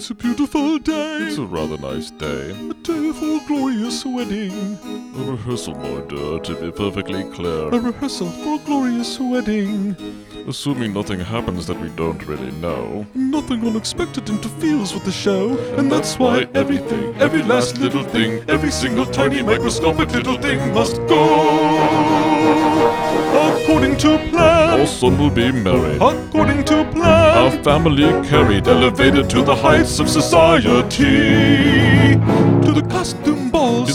It's a beautiful day. It's a rather nice day. A day for a glorious wedding. A rehearsal, my dear, to be perfectly clear. A rehearsal for a glorious wedding. Assuming nothing happens that we don't really know. Nothing unexpected interferes with the show. And that's why everything, every last little thing, every single tiny microscopic little thing must go according to plan. Our son will be married. According to Our plan. family carried, elevated to the heights of society. To the costume balls.